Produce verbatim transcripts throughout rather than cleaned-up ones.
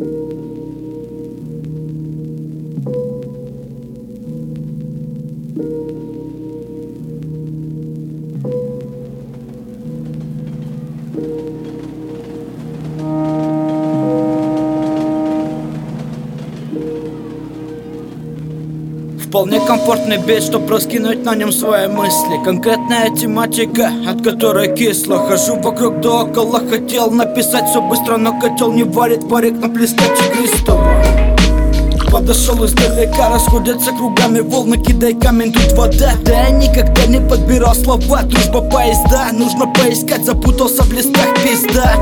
Вполне комфортный бит, чтоб раскинуть на нем свои мысли. Конкретная тематика, от которой кисло. Хожу вокруг да около, хотел написать все быстро, но котел не варит, варит наплескать игристого. Подошел издалека, расходятся кругами волны, кидай камень, тут вода. Да я никогда не подбирал слова, дружба поезда. Нужно поискать, запутался в листах, пизда.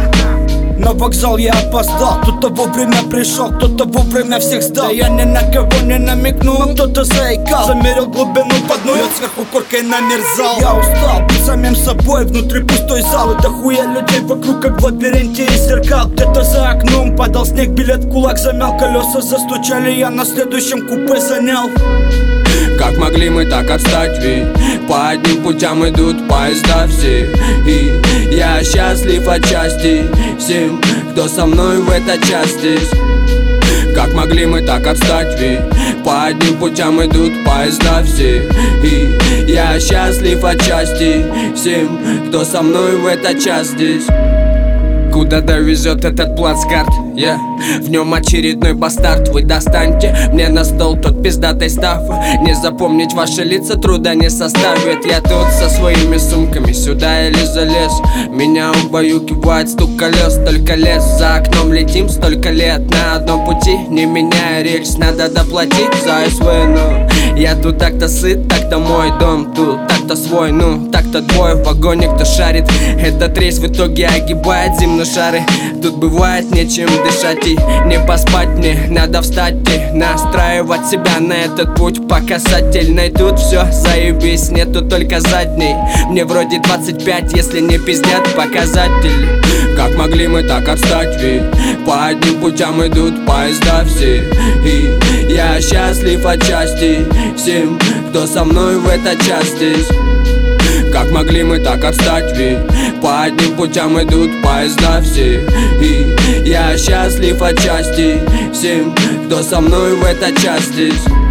На вокзал я опоздал, кто-то вовремя пришел, кто-то вовремя всех сдал. Да я ни на кого не намекнул, но кто-то заикал. Замерил глубину под ноль, сверху коркой намерзал. Я устал быть самим собой, внутри пустой зал. И дохуя людей вокруг, как в лабиринте из зеркал. Где-то за окном падал снег, билет в кулак замял. Колеса застучали, я на следующем купе занял. Как могли мы так отстать, ведь по одним путям идут поезда все. И я счастлив отчасти всем, кто со мной в этот час здесь. Как могли мы так отстать, ведь по одним путям идут поезда все. И я счастлив отчасти всем, кто со мной в этот час здесь. Куда довезет этот плацкарт? Yeah. В нем очередной бастард. Вы достаньте мне на стол тот пиздатый став. Не запомнить ваши лица труда не составит. Я тут со своими сумками сюда или залез. Меня убаюкивает стук колес. Столько лес за окном летим, столько лет на одном пути, не меняя рельс. Надо доплатить за СВ, ну я тут так-то сыт, так-то мой дом. Тут так-то свой, ну так-то твой. В вагоне кто шарит, этот рейс в итоге огибает земные шары. Тут бывает нечем дышать и не поспать. Мне надо встать и настраивать себя на этот путь по касательной. Тут все заебись, нету только задней. Мне вроде двадцать пять, если не пиздят показатели. Как могли мы так отстать, ведь по одним путям идут поезда все. И я счастлив отчасти всем, кто со мной в этот час здесь. Как могли мы так отстать, ведь по одним путям идут поезда все. И я счастлив отчасти всем, кто со мной в этот час здесь.